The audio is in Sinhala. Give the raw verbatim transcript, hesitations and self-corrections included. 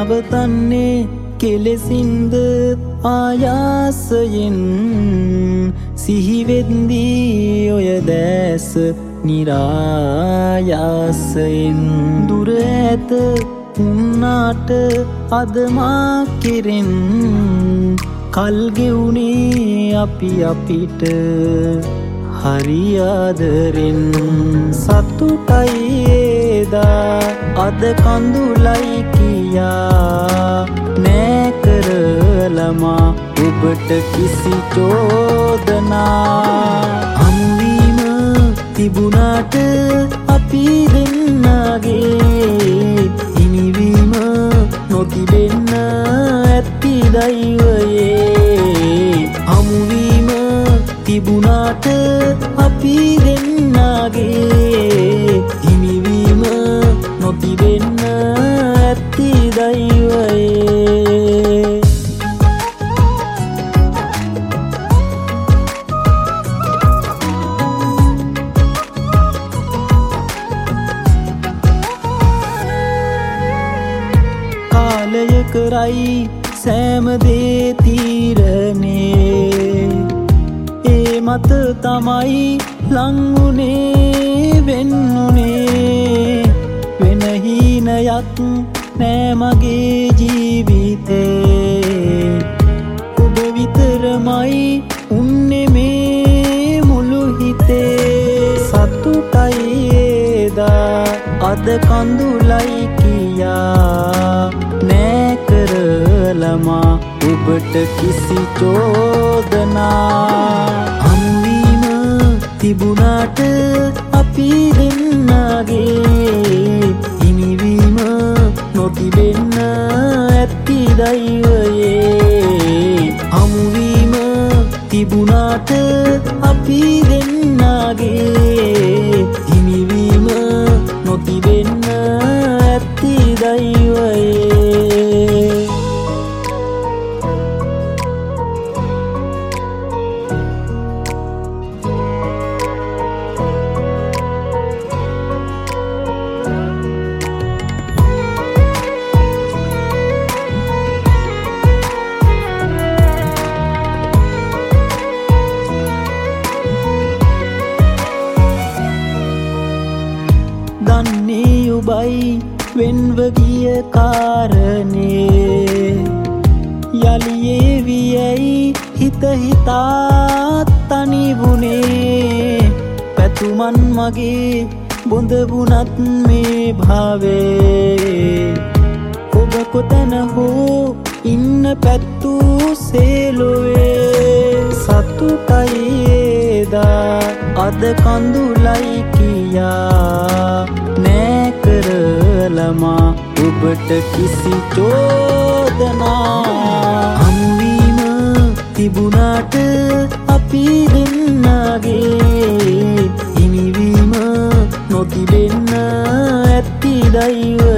නවතන්නේ කෙලෙසින්ද ආයාසයෙන් සිහිවෙද්දී ඔය දැස නිරායාසයෙන් දුර ඇත උන්නාට අදමා කෙරෙන් කල් ගෙවුනේ අපි අපිට හරි ආදරෙන් සතුටයි එදා අද කඳුලයි කියා නෑ කරලමා ඔබට කිසි චෝදනා හමුවීම තිබුණාට අපි දෙන්නගේ හිමිවීම නොතිබෙන්න ඇති දෛවයේ හමුවීම තිබුණාට අපි දෙන්නගේ හිමිවීම නොතිබෙන්න ඇති දෛවයේ කාලය කරයි සෑම දේ තීරණේ ඒ මත තමයි ලංවුනේ වෙන්නුනේ වෙන හීනයක් නෑ මගේ ජීවිතේ ඔබ විතරමයි උන්නේ මේ මුළු හිතේ සතුටයි එදා අද කඳුලයි කියා නෑ කරලමා ඔබට කිසි චෝදනා හමුවීම තිබුණාට අපි දෙන්නගේ හිමිවීම නොතිබෙන්න ඇති දෛවයේ හමුවීම තිබුණාට අපි දෙන්නගේ හිමිවීම නොතිබෙන්න ඇති දෛවයේ දන්නේ ඔබයි වෙන්ව ගිය කාරණේ යලියේ වියයි හිත හිතාත් තනිවුනේ පැතුමන් මගේ බොඳ වුණත් මේ භාවේ ඔබ කොතැන හෝ ඉන්න පැත්tuu සේලොවේ සතුටයි එදා අද කඳුලයි කියා නෑ කරලමා ඔබට කිසි චෝදනා හමුවීම තිබුණාට අපි දෙන්නගේ හිමිවීම නොතිබෙන්න ඇති දෛවයේ